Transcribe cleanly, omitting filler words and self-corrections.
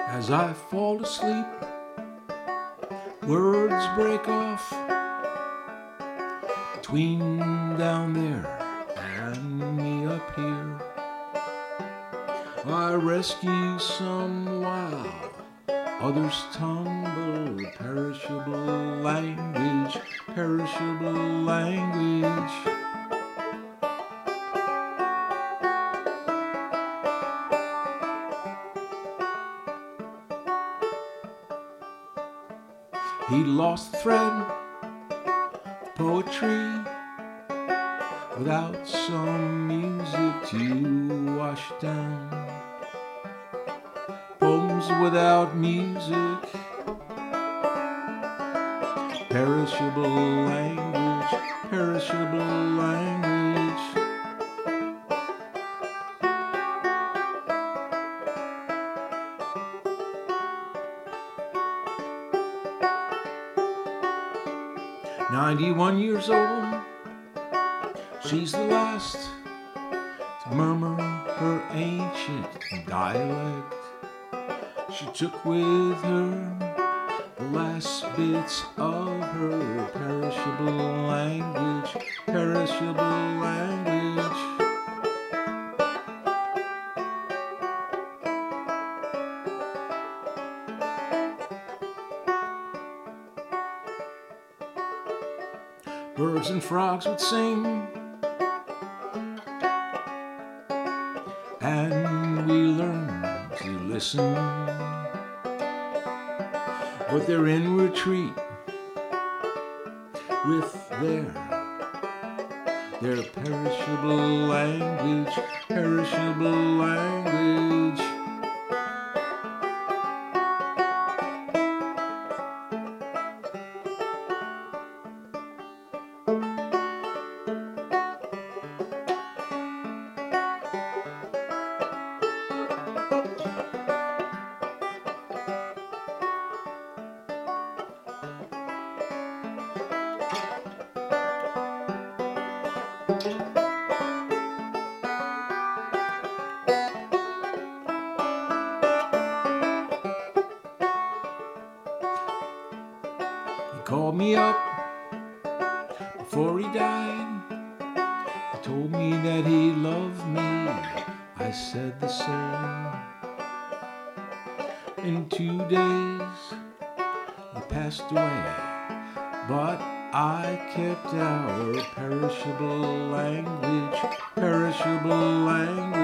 As I fall asleep, words break off between down there and me up here. I rescue some while others tumble. Perishable language, perishable language. He lost the thread of poetry without some music to wash down. Poems without music, perishable language, perishable language. 91 years old, she's the last to murmur her ancient dialect. She took with her the last bits of her perishable language, perishable language. Birds and frogs would sing, and we learned to listen. But they're in retreat with their perishable language, perishable language. He called me up before he died. He told me that he loved me. I said the same. In 2 days he passed away, but I kept our perishable language, perishable language.